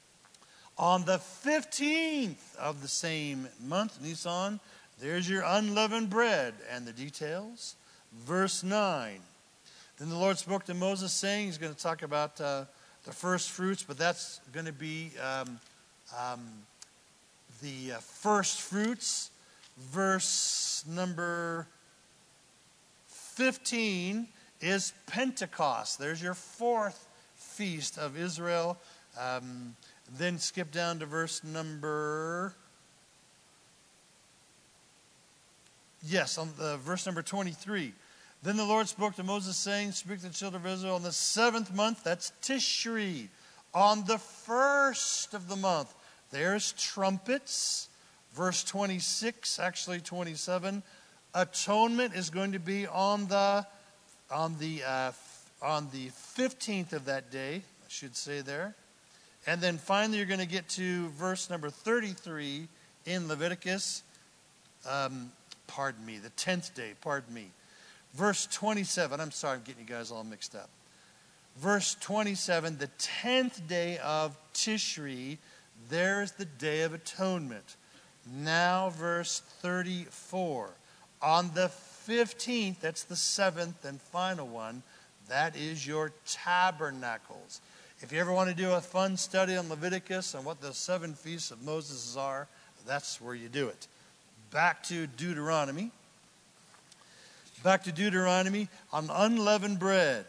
On the fifteenth of the same month, Nisan, there's your unleavened bread and the details. Verse nine. Then the Lord spoke to Moses, saying, he's going to talk about uh, the first fruits, but that's going to be um, um, the uh, first fruits. Verse number fifteen is Pentecost. There's your fourth feast of Israel. Um, then skip down to verse number... Yes, on the verse number twenty-three. Then the Lord spoke to Moses, saying, speak to the children of Israel on the seventh month, that's Tishri, on the first of the month. There's trumpets. Verse twenty-six, actually twenty-seven. Atonement is going to be on the on the uh, on the fifteenth of that day, I should say there. And then finally, you're going to get to verse number thirty-three in Leviticus. Um, pardon me, the tenth day. Pardon me. Verse twenty-seven. I'm sorry, I'm getting you guys all mixed up. Verse twenty-seven, the tenth day of Tishri, there's the Day of Atonement. Now, verse thirty-four. On the fifteenth, that's the seventh and final one, that is your tabernacles. If you ever want to do a fun study on Leviticus and what the seven feasts of Moses are, that's where you do it. Back to Deuteronomy. Back to Deuteronomy on unleavened bread.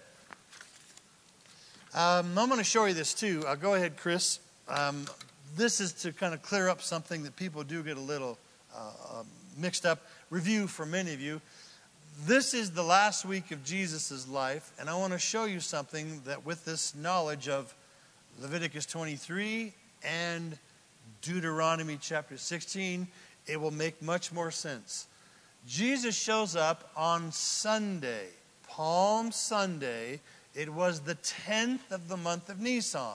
Um, I'm going to show you this too. Uh, go ahead, Chris. Um, this is to kind of clear up something that people do get a little uh, mixed up. Review for many of you. This is the last week of Jesus' life, and I want to show you something that with this knowledge of Leviticus twenty-three and Deuteronomy chapter sixteen, it will make much more sense. Jesus shows up on Sunday, Palm Sunday. It was the tenth of the month of Nisan.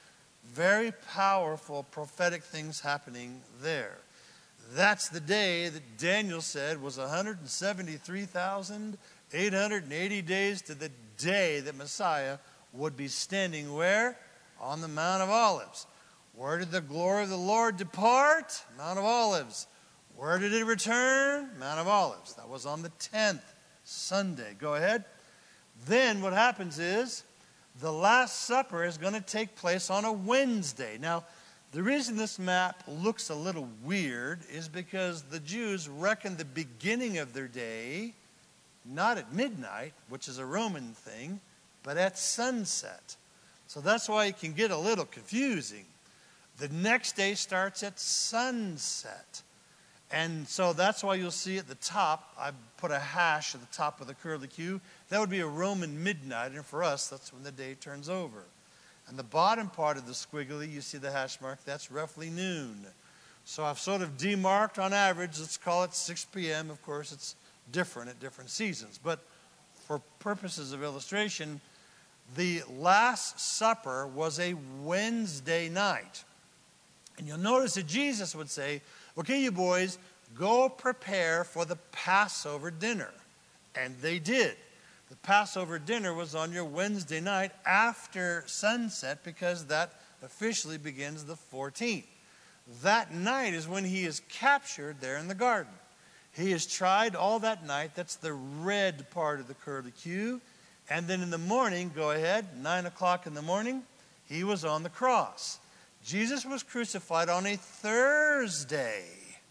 Very powerful prophetic things happening there. That's the day that Daniel said was one hundred seventy-three thousand eight hundred eighty days to the day that Messiah would be standing where? On the Mount of Olives. Where did the glory of the Lord depart? Mount of Olives. Where did it return? Mount of Olives. That was on the tenth, Sunday. Go ahead. Then what happens is the Last Supper is going to take place on a Wednesday. Now, the reason this map looks a little weird is because the Jews reckon the beginning of their day not at midnight, which is a Roman thing, but at sunset. So that's why it can get a little confusing. The next day starts at sunset. And so that's why you'll see at the top, I put a hash at the top of the curly Q. That would be a Roman midnight, and for us, that's when the day turns over. And the bottom part of the squiggly, you see the hash mark, that's roughly noon. So I've sort of demarked on average, let's call it six p.m. Of course, it's different at different seasons. But for purposes of illustration, the Last Supper was a Wednesday night. And you'll notice that Jesus would say, okay, you boys, go prepare for the Passover dinner. And they did. The Passover dinner was on your Wednesday night after sunset because that officially begins the fourteenth. That night is when he is captured there in the garden. He is tried all that night. That's the red part of the curly Q. And then in the morning, go ahead, nine o'clock in the morning, he was on the cross. Jesus was crucified on a Thursday.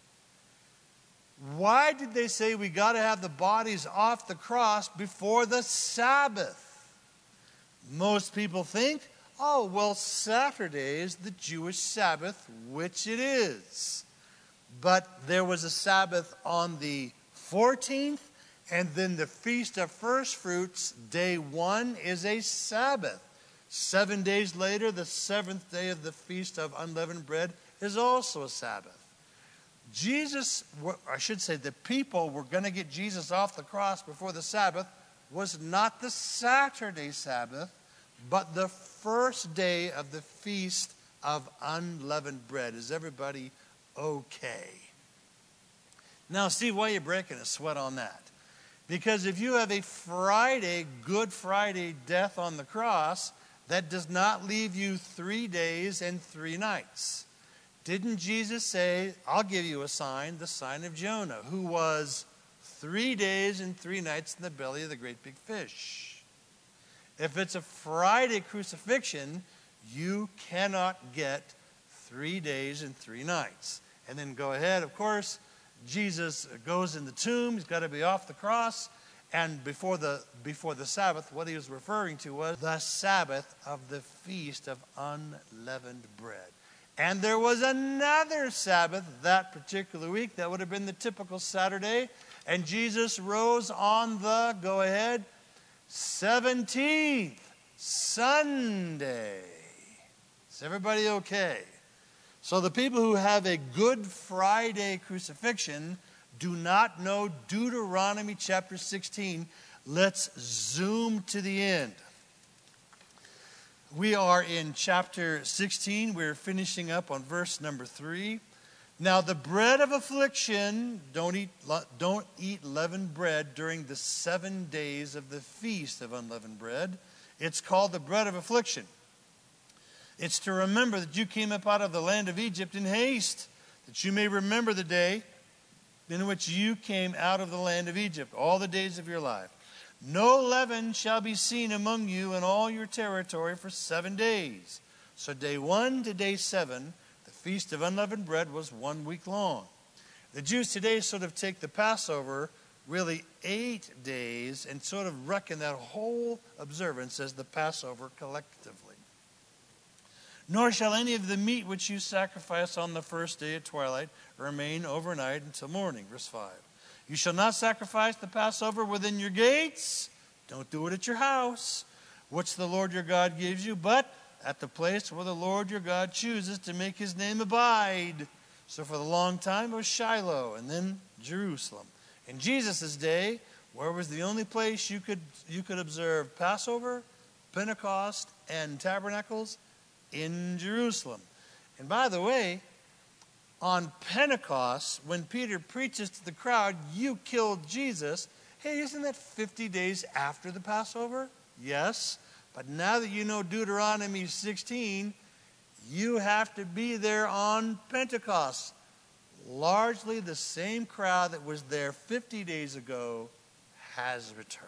Why did they say we got to have the bodies off the cross before the Sabbath? Most people think, oh, well, Saturday is the Jewish Sabbath, which it is. But there was a Sabbath on the fourteenth, and then the Feast of First Fruits, day one, is a Sabbath. Seven days later, the seventh day of the Feast of Unleavened Bread is also a Sabbath. Jesus, I should say the people were going to get Jesus off the cross before the Sabbath, was not the Saturday Sabbath, but the first day of the Feast of Unleavened Bread. Is everybody okay? Now, see why you're breaking a sweat on that. Because if you have a Friday, Good Friday death on the cross, that does not leave you three days and three nights. Didn't Jesus say, I'll give you a sign, the sign of Jonah, who was three days and three nights in the belly of the great big fish? If it's a Friday crucifixion, you cannot get three days and three nights. And then go ahead, of course, Jesus goes in the tomb. He's got to be off the cross. And before the, before the Sabbath, what he was referring to was the Sabbath of the Feast of Unleavened Bread. And there was another Sabbath that particular week. That would have been the typical Saturday. And Jesus rose on the, go ahead, seventeenth Sunday. Is everybody okay? So the people who have a Good Friday crucifixion do not know Deuteronomy chapter sixteen. Let's zoom to the end. We are in chapter sixteen. We're finishing up on verse number three. Now the bread of affliction, don't eat, don't eat leavened bread during the seven days of the feast of unleavened bread. It's called the bread of affliction. It's to remember that you came up out of the land of Egypt in haste, that you may remember the day in which you came out of the land of Egypt, all the days of your life. No leaven shall be seen among you in all your territory for seven days. So day one to day seven, the Feast of Unleavened Bread was one week long. The Jews today sort of take the Passover really eight days and sort of reckon that whole observance as the Passover collectively. Nor shall any of the meat which you sacrifice on the first day at twilight remain overnight until morning. Verse five. You shall not sacrifice the Passover within your gates. Don't do it at your house, which the Lord your God gives you, but at the place where the Lord your God chooses to make his name abide. So for the long time it was Shiloh and then Jerusalem. In Jesus' day, where was the only place you could, you could observe Passover, Pentecost, and Tabernacles? In Jerusalem. And by the way, on Pentecost, when Peter preaches to the crowd, you killed Jesus. Hey, isn't that fifty days after the Passover? Yes. But now that you know Deuteronomy sixteen, you have to be there on Pentecost. Largely the same crowd that was there fifty days ago has returned.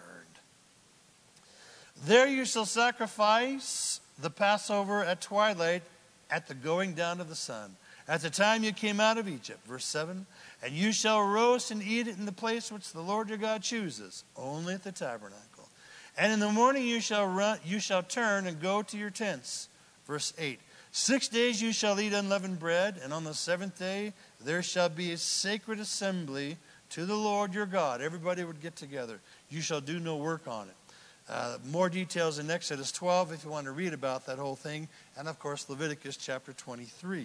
There you shall sacrifice the Passover at twilight at the going down of the sun, at the time you came out of Egypt. Verse seven, and you shall roast and eat it in the place which the Lord your God chooses, only at the tabernacle. And in the morning you shall run, you shall turn and go to your tents. Verse eight, six days you shall eat unleavened bread, and on the seventh day there shall be a sacred assembly to the Lord your God. Everybody would get together. You shall do no work on it. Uh, more details in Exodus twelve if you want to read about that whole thing. And of course, Leviticus chapter twenty-three.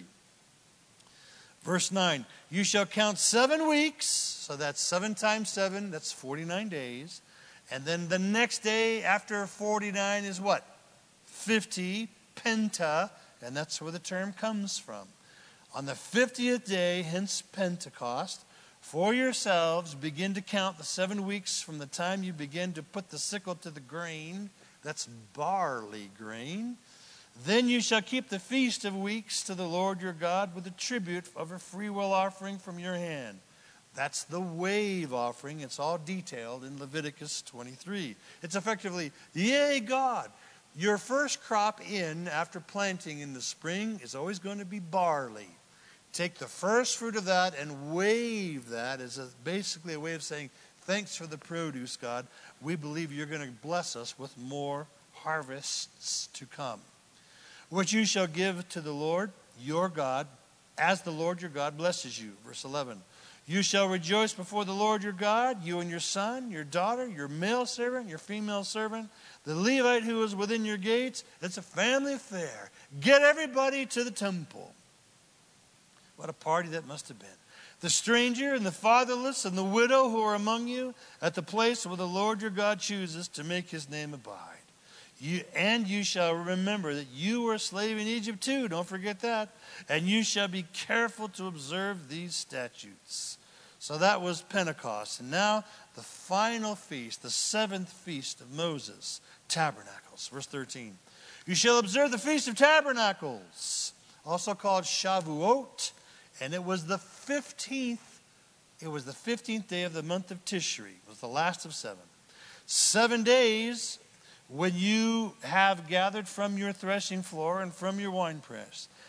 Verse nine, you shall count seven weeks. So that's seven times seven. That's forty-nine days. And then the next day after forty-nine is what? fifty, penta. And that's where the term comes from. On the fiftieth day, hence Pentecost, for yourselves, begin to count the seven weeks from the time you begin to put the sickle to the grain. That's barley grain. Then you shall keep the feast of weeks to the Lord your God with a tribute of a freewill offering from your hand. That's the wave offering. It's all detailed in Leviticus twenty-three. It's effectively, yea, God, your first crop in after planting in the spring is always going to be barley. Take the first fruit of that and wave that as a, basically a way of saying, thanks for the produce, God. We believe you're going to bless us with more harvests to come. Which you shall give to the Lord your God as the Lord your God blesses you. Verse eleven. You shall rejoice before the Lord your God, you and your son, your daughter, your male servant, your female servant, the Levite who is within your gates. It's a family affair. Get everybody to the temple. What a party that must have been. The stranger and the fatherless and the widow who are among you at the place where the Lord your God chooses to make his name abide. You, and you shall remember that you were a slave in Egypt too. Don't forget that. And you shall be careful to observe these statutes. So that was Pentecost. And now the final feast, the seventh feast of Moses, Tabernacles. Verse thirteen. You shall observe the Feast of Tabernacles, also called Shavuot. And it was the fifteenth, it was the fifteenth day of the month of Tishri. It was the last of seven. Seven days when you have gathered from your threshing floor and from your winepress.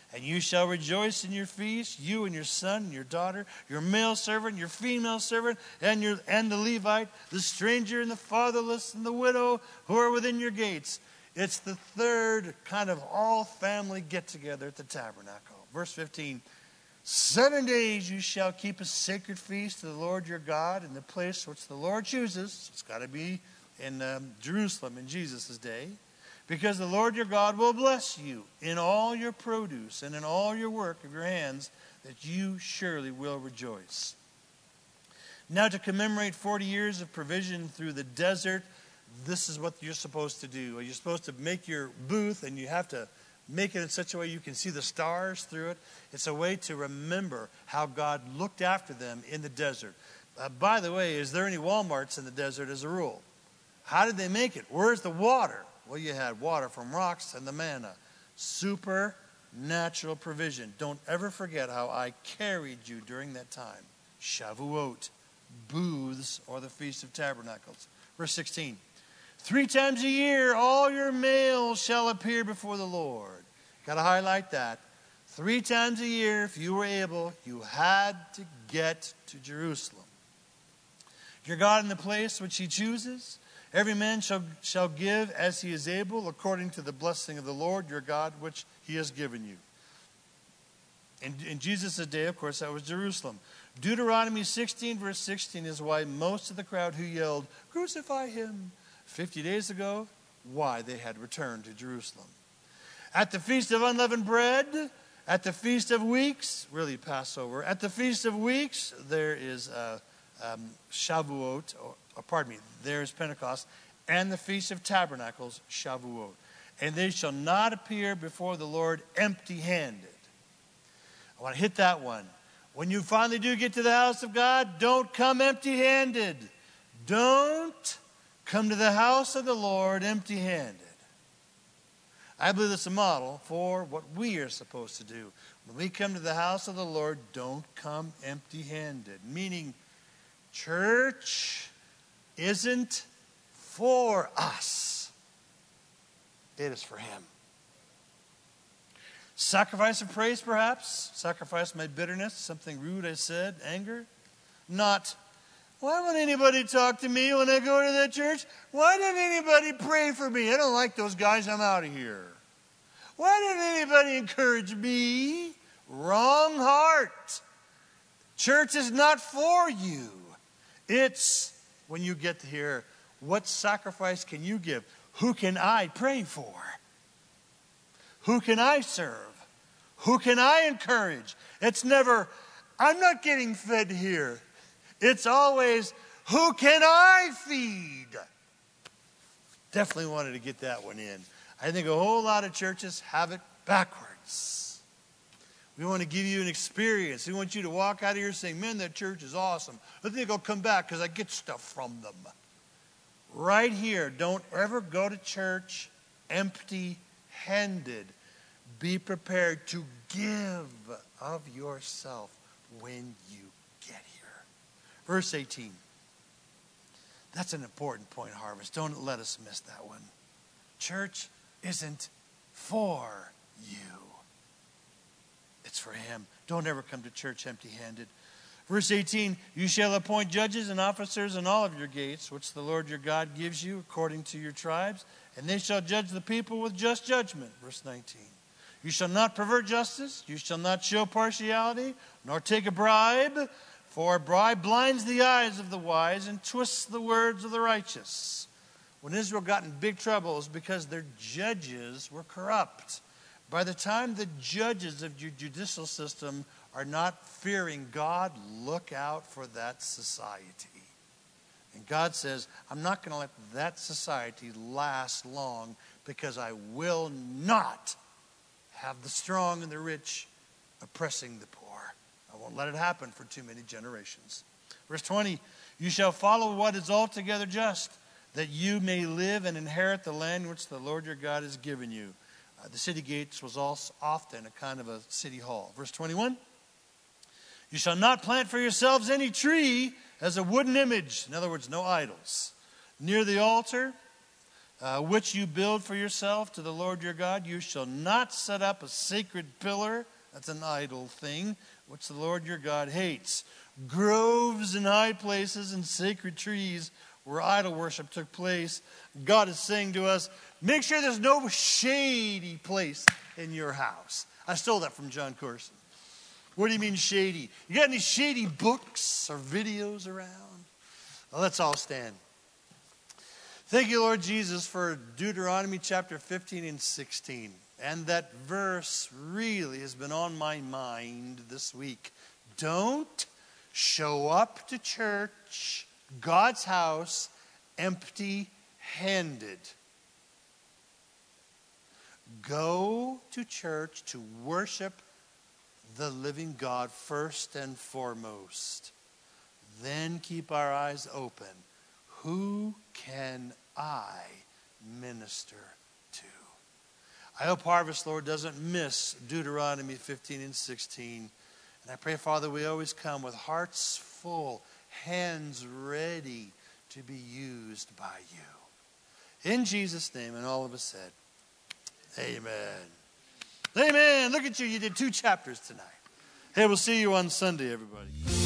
And you shall rejoice in your feast, you and your son and your daughter, your male servant, your female servant, and your and the Levite, the stranger and the fatherless and the widow who are within your gates. It's the third kind of all family get together at the tabernacle. Verse fifteen. Seven days you shall keep a sacred feast to the Lord your God in the place which the Lord chooses. It's got to be in um, Jerusalem in Jesus' day. Because the Lord your God will bless you in all your produce and in all your work of your hands, that you surely will rejoice. Now, to commemorate forty years of provision through the desert, this is what you're supposed to do. You're supposed to make your booth, and you have to make it in such a way you can see the stars through it. It's a way to remember how God looked after them in the desert. Uh, by the way, is there any Walmarts in the desert as a rule? How did they make it? Where's the water? Well, you had water from rocks and the manna. Supernatural provision. Don't ever forget how I carried you during that time. Shavuot, booths, or the Feast of Tabernacles. Verse sixteen. Three times a year all your males shall appear before the Lord. Got to highlight that. Three times a year, if you were able, you had to get to Jerusalem. Your God in the place which he chooses. Every man shall, shall give as he is able, according to the blessing of the Lord your God, which he has given you. In, in Jesus' day, of course, that was Jerusalem. Deuteronomy sixteen, verse sixteen is why most of the crowd who yelled, "Crucify him," fifty days ago, why they had returned to Jerusalem. At the Feast of Unleavened Bread, at the Feast of Weeks, really Passover, at the Feast of Weeks, there is uh, um, Shavuot, or, or pardon me, there is Pentecost, and the Feast of Tabernacles, Shavuot. And they shall not appear before the Lord empty-handed. I want to hit that one. When you finally do get to the house of God, don't come empty-handed. Don't come to the house of the Lord empty-handed. I believe that's a model for what we are supposed to do. When we come to the house of the Lord, don't come empty-handed. Meaning, church isn't for us. It is for him. Sacrifice of praise, perhaps. Sacrifice my bitterness, something rude I said, anger. Not, why won't anybody talk to me when I go to the church? Why didn't anybody pray for me? I don't like those guys. I'm out of here. Why didn't anybody encourage me? Wrong heart. Church is not for you. It's when you get here, what sacrifice can you give? Who can I pray for? Who can I serve? Who can I encourage? It's never, I'm not getting fed here. It's always, who can I feed? Definitely wanted to get that one in. I think a whole lot of churches have it backwards. We want to give you an experience. We want you to walk out of here saying, man, that church is awesome. I think I'll come back because I get stuff from them. Right here, don't ever go to church empty-handed. Be prepared to give of yourself when you get here. Verse eighteen. That's an important point, Harvest. Don't let us miss that one. Church isn't for you. It's for him. Don't ever come to church empty-handed. Verse eighteen, you shall appoint judges and officers in all of your gates, which the Lord your God gives you according to your tribes, and they shall judge the people with just judgment. Verse nineteen, you shall not pervert justice, you shall not show partiality, nor take a bribe, for a bribe blinds the eyes of the wise and twists the words of the righteous. When Israel got in big trouble, it was because their judges were corrupt. By the time the judges of your judicial system are not fearing God, look out for that society. And God says, I'm not going to let that society last long because I will not have the strong and the rich oppressing the poor. I won't let it happen for too many generations. Verse twenty, you shall follow what is altogether just, that you may live and inherit the land which the Lord your God has given you. Uh, the city gates was also often a kind of a city hall. Verse twenty-one, you shall not plant for yourselves any tree as a wooden image. In other words, no idols. Near the altar, uh, which you build for yourself to the Lord your God. You shall not set up a sacred pillar. That's an idol thing, which the Lord your God hates. Groves and high places and sacred trees where idol worship took place. God is saying to us, make sure there's no shady place in your house. I stole that from John Corson. What do you mean shady? You got any shady books or videos around? Well, let's all stand. Thank you, Lord Jesus, for Deuteronomy chapter fifteen and sixteen. And that verse really has been on my mind this week. Don't show up to church, God's house, empty-handed. Go to church to worship the living God first and foremost. Then keep our eyes open. Who can I minister to? I hope Harvest, Lord, doesn't miss Deuteronomy fifteen and sixteen. And I pray, Father, we always come with hearts full, hands ready to be used by you. In Jesus' name, and all of us said, amen. Amen. Look at you. You did two chapters tonight. Hey, we'll see you on Sunday, everybody.